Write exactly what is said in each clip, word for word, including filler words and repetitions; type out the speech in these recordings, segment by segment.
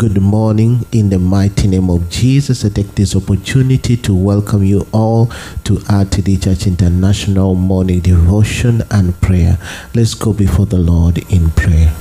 Good morning in the mighty name of Jesus. I take this opportunity to welcome you all to R T D Church International morning devotion and prayer. Let's go before the Lord in prayer.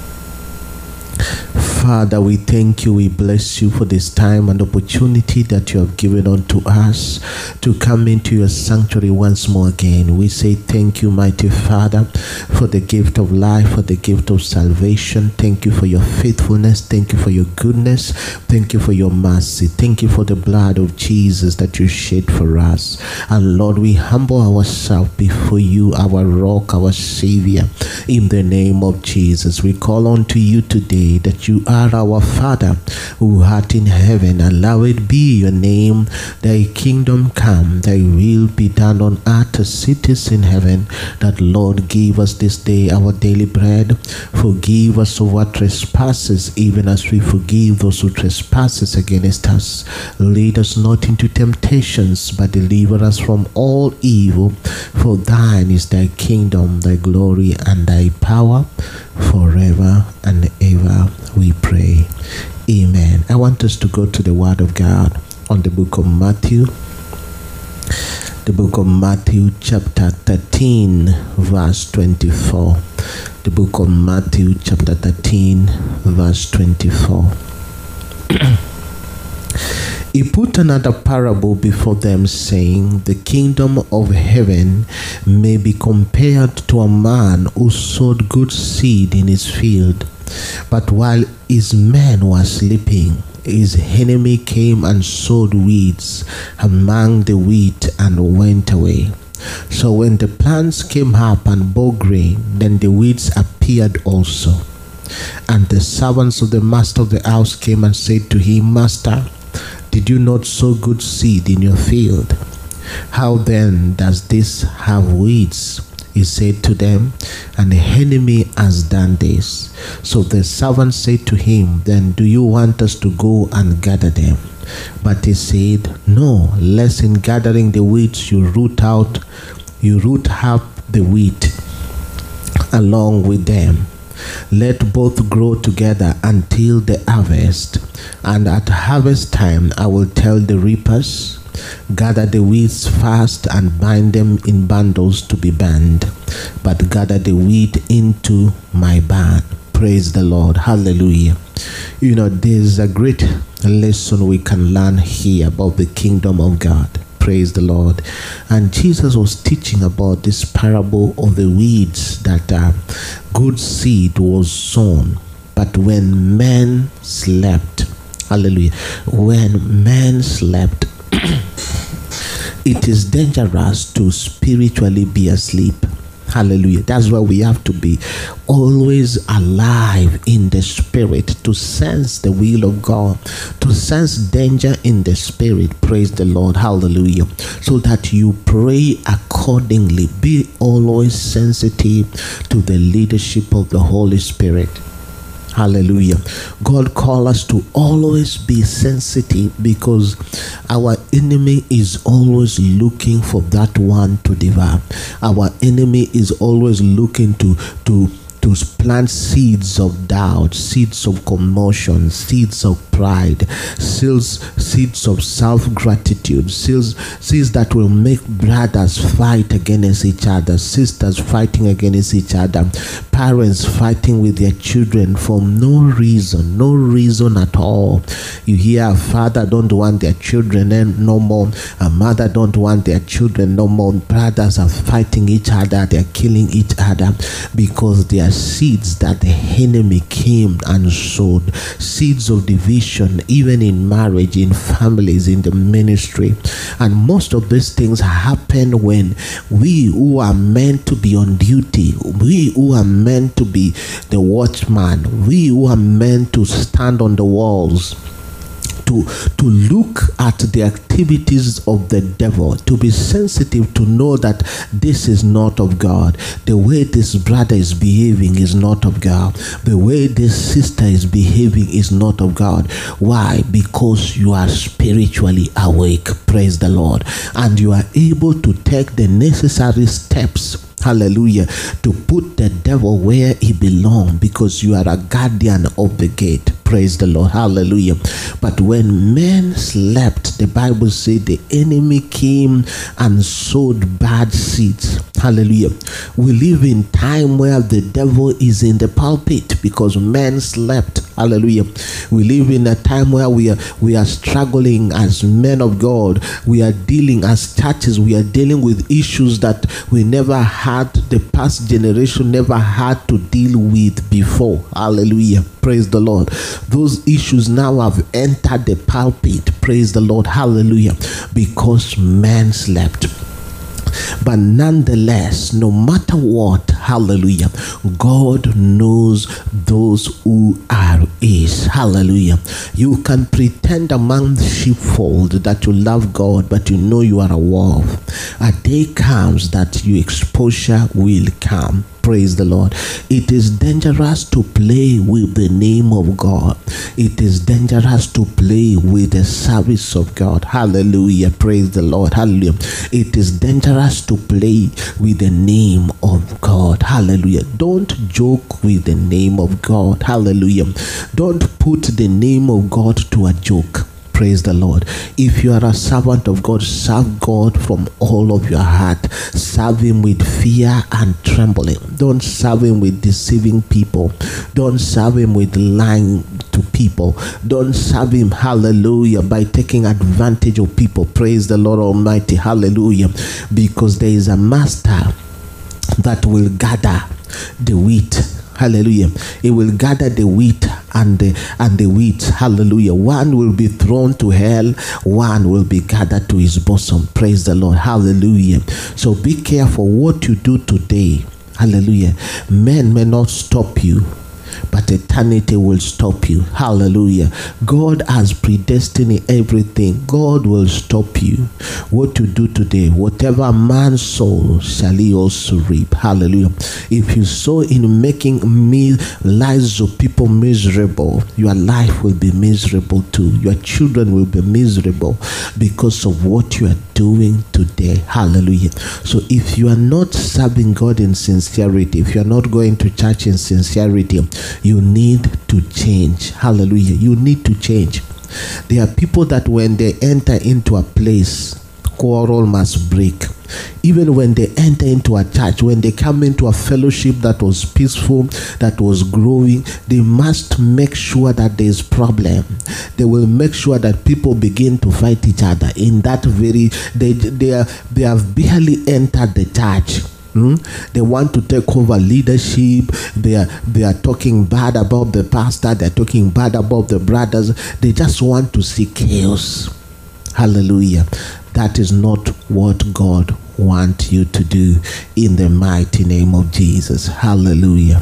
Father, we thank you, we bless you for this time and opportunity that you have given unto us to come into your sanctuary once more again. We say thank you, mighty Father, for the gift of life, for the gift of salvation. Thank you for your faithfulness. Thank you for your goodness. Thank you for your mercy. Thank you for the blood of Jesus that you shed for us. And Lord, we humble ourselves before you, our rock, our Savior, in the name of Jesus. We call on to you today that you are our Father who art in heaven. Hallowed be your name. Thy kingdom come, thy will be done on earth as it is in heaven. That Lord, give us this day our daily bread. Forgive us of our trespasses, even as we forgive those who trespass against us. Lead us not into temptations, but deliver us from all evil. For thine is thy kingdom, thy glory, and thy power, forever and ever. We pray. Amen. I want us to go to the Word of God on the book of Matthew. The book of Matthew chapter thirteen verse twenty-four. The book of Matthew chapter thirteen verse twenty-four. He put another parable before them, saying, the kingdom of heaven may be compared to a man who sowed good seed in his field. But while his men were sleeping, his enemy came and sowed weeds among the wheat and went away. So when the plants came up and bore grain, then the weeds appeared also. And the servants of the master of the house came and said to him, Master, did you not sow good seed in your field? How then does this have weeds? He said to them, and the enemy has done this. So the servant said to him, then do you want us to go and gather them? But he said, no, lest in gathering the weeds you root out, you root up the wheat along with them. Let both grow together until the harvest. And at harvest time I will tell the reapers, gather the weeds fast and bind them in bundles to be burned, but gather the wheat into my barn. Praise the Lord. Hallelujah. You know, there's a great lesson we can learn here about the kingdom of God. Praise the Lord. And Jesus was teaching about this parable of the weeds, that uh, good seed was sown. But when men slept, hallelujah, when men slept, it is dangerous to spiritually be asleep. Hallelujah. That's why we have to be always alive in the spirit, to sense the will of God, to sense danger in the spirit. Praise the Lord. Hallelujah. So that you pray accordingly. Be always sensitive to the leadership of the Holy Spirit. Hallelujah. God calls us to always be sensitive, because our enemy is always looking for that one to devour. Our enemy is always looking to to to plant seeds of doubt, seeds of commotion, seeds of pride, seeds, seeds of self-gratitude, seeds, seeds that will make brothers fight against each other, sisters fighting against each other, parents fighting with their children for no reason, no reason at all. You hear a father don't want their children no more, a mother don't want their children no more, brothers are fighting each other, they're killing each other, because they are seeds that the enemy came and sowed, seeds of division, even in marriage, in families, in the ministry. And most of these things happen when we who are meant to be on duty, we who are meant to be the watchman, we who are meant to stand on the walls, to to look at the activities of the devil, to be sensitive to know that this is not of God. The way this brother is behaving is not of God. The way this sister is behaving is not of God. Why? Because you are spiritually awake. Praise the Lord. And you are able to take the necessary steps Hallelujah. To put the devil where he belongs, because you are a guardian of the gate. Praise the Lord. Hallelujah. But when men slept, the Bible said the enemy came and sowed bad seeds. Hallelujah. We live in time where the devil is in the pulpit because men slept. Hallelujah. We live in a time where we are we are struggling as men of God. We are dealing as churches. We are dealing with issues that we never had, the past generation never had to deal with before. Hallelujah. Praise the Lord. Those issues now have entered the pulpit. Praise the Lord. Hallelujah. Because men slept. But nonetheless, no matter what, hallelujah, God knows those who are his. Hallelujah. You can pretend among the sheepfold that you love God, but you know you are a wolf. A day comes that your exposure will come. Praise the Lord. It is dangerous to play with the name of God. It is dangerous to play with the service of God. Hallelujah. Praise the Lord. Hallelujah. It is dangerous to play with the name of God. Hallelujah. Don't joke with the name of God. Hallelujah. Don't put the name of God to a joke. Praise the Lord. If you are a servant of God, serve God from all of your heart. Serve him with fear and trembling. Don't serve him with deceiving people. Don't serve him with lying to people. Don't serve him, hallelujah, by taking advantage of people. Praise the Lord Almighty. Hallelujah. Because there is a master that will gather the wheat. Hallelujah. It will gather the wheat and the and the wheat. Hallelujah. One will be thrown to hell, one will be gathered to his bosom. Praise the Lord. Hallelujah. So be careful what you do today. Hallelujah. Men may not stop you, but eternity will stop you. Hallelujah. God has predestined everything. God will stop you. What you do today, whatever man sows, shall he also reap. Hallelujah. If you sow in making me lives of people miserable, your life will be miserable too. Your children will be miserable because of what you are doing today. Hallelujah. So if you are not serving God in sincerity, if you are not going to church in sincerity, you need to change. Hallelujah. You need to change. There are people that when they enter into a place, quarrel must break. Even when they enter into a church, when they come into a fellowship that was peaceful, that was growing, they must make sure that there is problem. They will make sure that people begin to fight each other. In that very, they they are, they have barely entered the church. Hmm? They want to take over leadership. They are they are talking bad about the pastor. They're talking bad about the brothers. They just want to see chaos. Hallelujah. That is not what God wants you to do in the mighty name of Jesus. Hallelujah.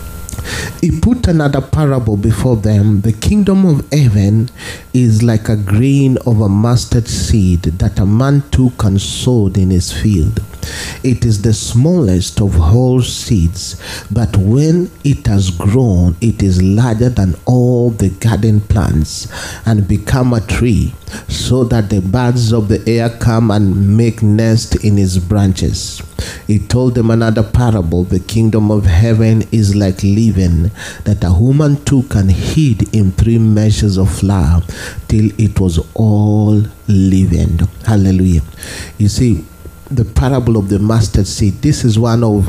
He put another parable before them. The kingdom of heaven is like a grain of a mustard seed that a man took and sowed in his field. It is the smallest of all seeds, but when it has grown, it is larger than all the garden plants and become a tree, so that the birds of the air come and make nest in its branches. He told them another parable. The kingdom of heaven is like leaven that a woman took and hid in three measures of flour till it was all leavened. Hallelujah. You see, the parable of the mustard seed, this is one of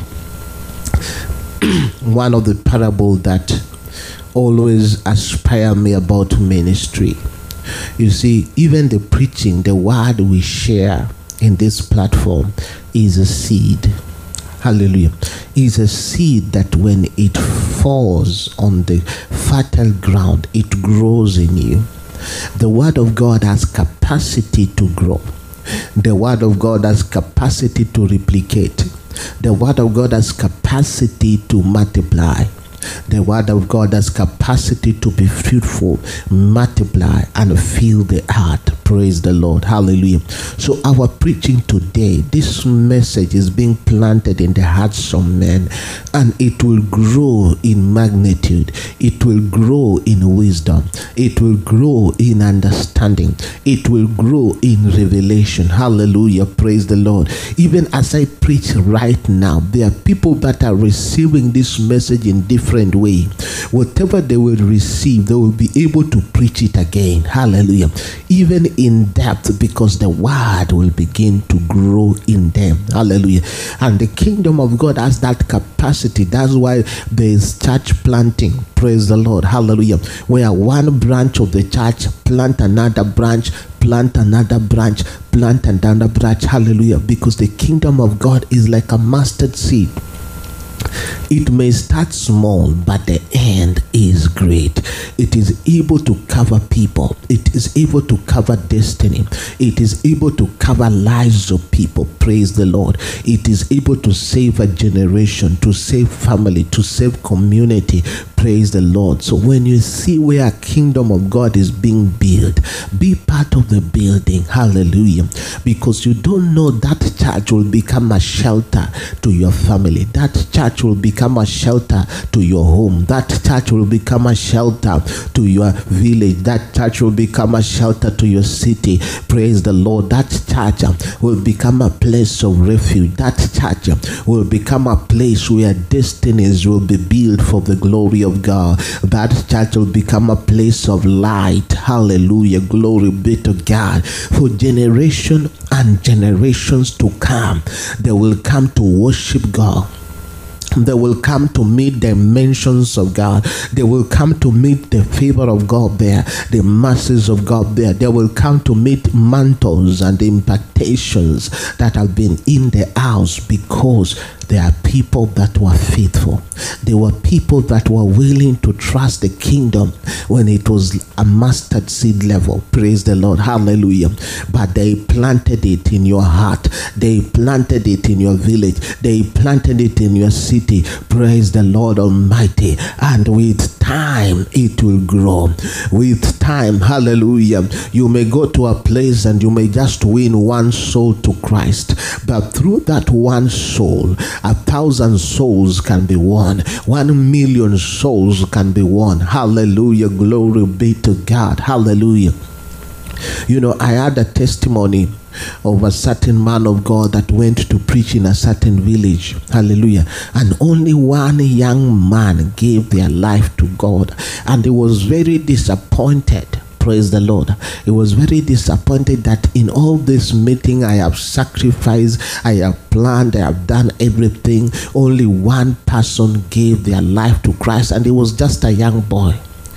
one of the parable that always inspire me about ministry. You see, even the preaching, the word we share in this platform is a seed. Hallelujah. Is a seed that when it falls on the fertile ground, it grows in you. The word of God has capacity to grow. The word of God has capacity to replicate. The word of God has capacity to multiply. The word of God has capacity to be fruitful, multiply, and fill the earth. Praise the Lord. Hallelujah. So our preaching today, this message is being planted in the hearts of men, and it will grow in magnitude. It will grow in wisdom. It will grow in understanding. It will grow in revelation. Hallelujah. Praise the Lord. Even as I preach right now, there are people that are receiving this message in different way. Whatever they will receive, they will be able to preach it again. Hallelujah. Even in depth, because the word will begin to grow in them. Hallelujah. And the kingdom of God has that capacity. That's why there is church planting. Praise the Lord. Hallelujah. Where one branch of the church plant another branch, plant another branch, plant another branch. Hallelujah. Because the kingdom of God is like a mustard seed. It may start small, but the end is great. It is able to cover people. It is able to cover destiny. It is able to cover lives of people. Praise the Lord. It is able to save a generation, to save family, to save community. Praise the Lord. So when you see where a kingdom of God is being built, be part of the building. Hallelujah. Because you don't know, that church will become a shelter to your family. That church will become a shelter to your home. That church will become a shelter to your village. That church will become a shelter to your city. Praise the Lord. That church will become a place of refuge. That church will become a place where destinies will be built for the glory of God. That church will become a place of light. Hallelujah. Glory be to God. For generation and generations to come, they will come to worship God. They will come to meet the dimensions of God. They will come to meet the favor of God there, the mercies of God there. They will come to meet mantles and impactations that have been in the house, because there are people that were faithful. There were people that were willing to trust the kingdom when it was a mustard seed level. Praise the Lord. Hallelujah. But they planted it in your heart. They planted it in your village. They planted it in your city. Praise the Lord Almighty. And with time, it will grow. With time, hallelujah, you may go to a place and you may just win one soul to Christ. But through that one soul, a thousand souls can be won. One million souls can be won. Hallelujah. Glory be to God. Hallelujah. You know, I had a testimony of a certain man of God that went to preach in a certain village. Hallelujah. And only one young man gave their life to God. And he was very disappointed. Praise the Lord. He was very disappointed that in all this meeting I have sacrificed, I have planned, I have done everything. Only one person gave their life to Christ, and he was just a young boy.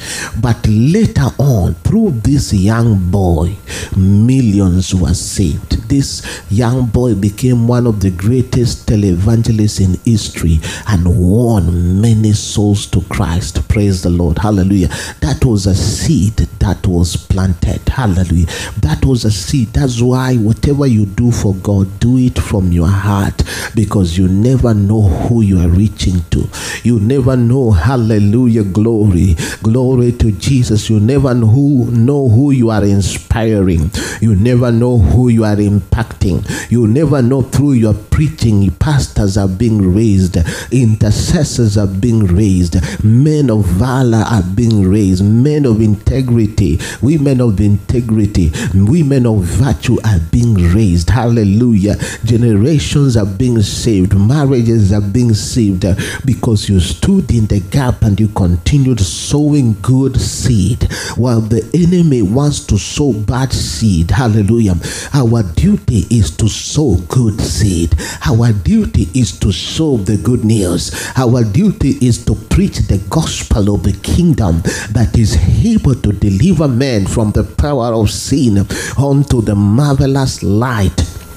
But later on, through this young boy, millions were saved. This young boy became one of the greatest televangelists in history and won many souls to Christ. Praise the Lord. Hallelujah. That was a seed that was planted. Hallelujah. That was a seed. That's why whatever you do for God, do it from your heart, because you never know who you are reaching to. You never know. Hallelujah. Glory. Glory to Jesus. You never know who, know who you are inspiring. You never know who you are impacting. You never know, through your preaching, pastors are being raised, intercessors are being raised, men of valor are being raised, men of integrity, women of integrity, women of virtue are being raised. Hallelujah. Generations are being saved. Marriages are being saved because you stood in the gap and you continued sowing good seed while the enemy wants to sow bad seed. Hallelujah. Our duty is to sow good seed. Our duty is to sow the good news. Our duty is to preach the gospel of the kingdom that is able to deliver men from the power of sin unto the marvelous light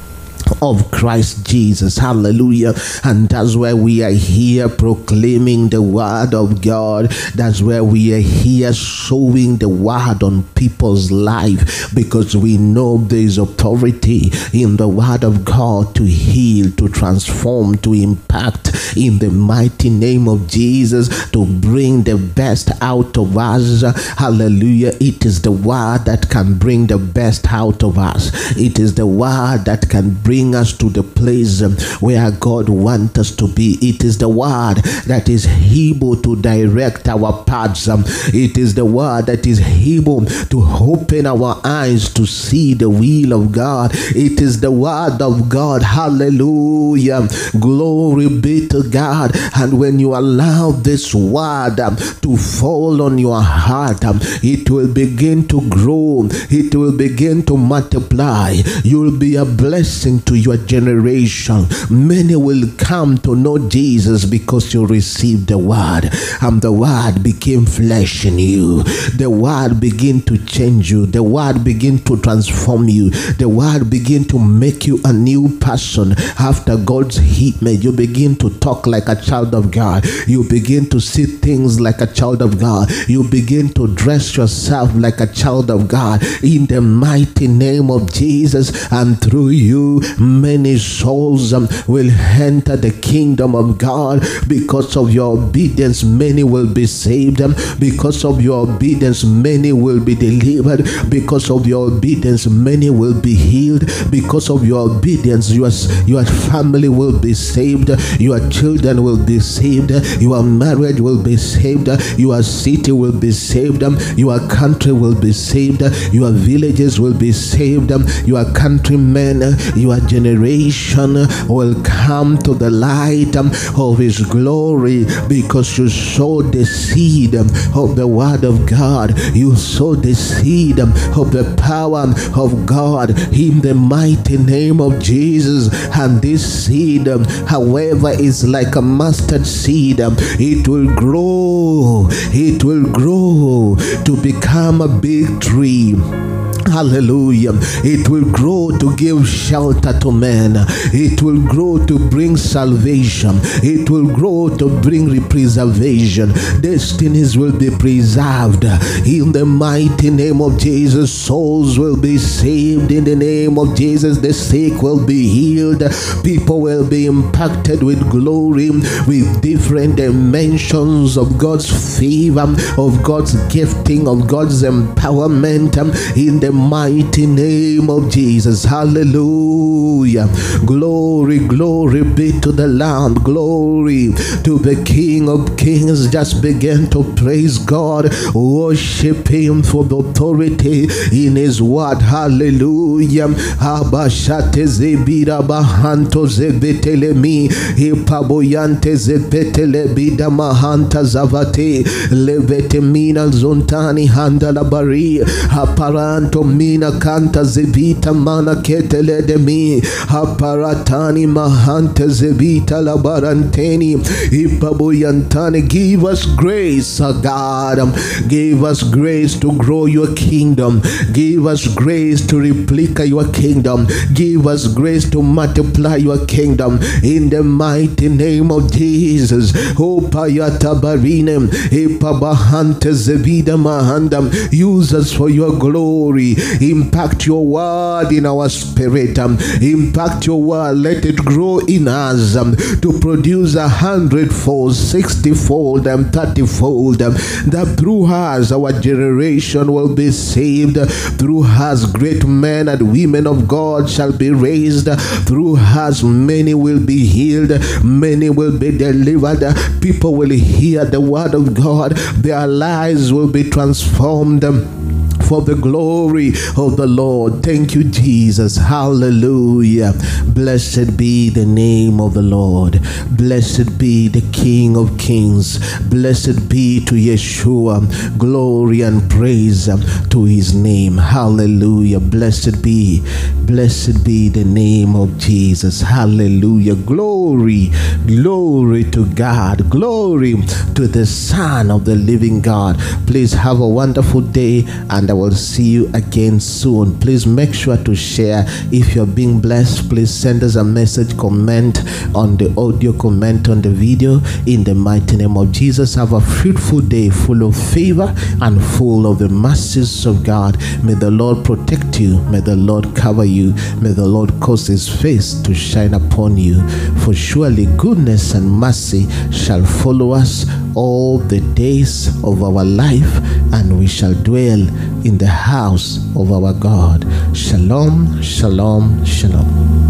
of Christ Jesus. Hallelujah. And that's why we are here proclaiming the word of God. That's where we are here showing the word on people's life, because we know there is authority in the word of God to heal, to transform, to impact in the mighty name of Jesus, to bring the best out of us. Hallelujah. It is the word that can bring the best out of us. It is the word that can bring us to the place where God wants us to be. It is the word that is able to direct our paths. It is the word that is able to open our eyes to see the will of God. It is the word of God. Hallelujah. Glory be to God. And when you allow this word to fall on your heart, it will begin to grow. It will begin to multiply. You will be a blessing to your generation. Many will come to know Jesus because you received the word, and the word became flesh in you. The word began to change you. The word began to transform you. The word began to make you a new person after God's image. You begin to talk like a child of God. You begin to see things like a child of God. You begin to dress yourself like a child of God in the mighty name of Jesus. And through you, many souls um, will enter the kingdom of God. Because of your obedience, many will be saved. Um, because of your obedience, many will be delivered. Because of your obedience, many will be healed. Because of your obedience, your, your family will be saved. Your children will be saved. Your marriage will be saved. Your city will be saved. Your country will be saved. Your villages will be saved. Your countrymen, your generation will come to the light of His glory, because you sowed the seed of the word of God. You sowed the seed of the power of God in the mighty name of Jesus. And this seed, however, is like a mustard seed. It will grow. It will grow to become a big tree. Hallelujah. It will grow to give shelter to men. It will grow to bring salvation. It will grow to bring preservation. Destinies will be preserved in the mighty name of Jesus. Souls will be saved in the name of Jesus. The sick will be healed. People will be impacted with glory, with different dimensions of God's favor, of God's gifting, of God's empowerment in the mighty name of Jesus. Hallelujah. Glory, glory be to the Lamb. Glory to the King of Kings. Just begin to praise God. Worship Him for the authority in His word. Hallelujah. Abashate zebira bahanto zebetelemi. Ipaboyante zebetele bida mahanta zavate. Levetemina zontani handalabari. Aparanto mina kanta zebita mana ketele de mi. Aparatani mahanta zebita labaranteni. Ipaboyantani. Give us grace, oh God. Give us grace to grow your kingdom. Give us grace to replicate your kingdom. Give us grace to multiply your kingdom in the mighty name of Jesus. Opayata barinem. Ipabahanta zebida mahandam. Use us for your glory. Impact your word in our spirit. Um, impact your word. Let it grow in us um, to produce a hundredfold, sixty-fold, and thirty-fold. Um, that through us, our generation will be saved. Through us, great men and women of God shall be raised. Through us, many will be healed. Many will be delivered. People will hear the word of God. Their lives will be transformed for the glory of the Lord. Thank you, Jesus. Hallelujah. Blessed be the name of the Lord. Blessed be the King of Kings. Blessed be to Yeshua. Glory and praise to His name. Hallelujah. Blessed be, blessed be the name of Jesus. Hallelujah. Glory, glory to God. Glory to the Son of the living God. Please have a wonderful day, and I will see you again soon. Please make sure to share. If you're being blessed, please send us a message, comment on the audio, comment on the video. In the mighty name of Jesus, have a fruitful day full of favor and full of the mercies of God. May the Lord protect you. May the Lord cover you. May the Lord cause his face to shine upon you. For surely goodness and mercy shall follow us all the days of our life, and we shall dwell in the house of our God. Shalom, shalom, shalom.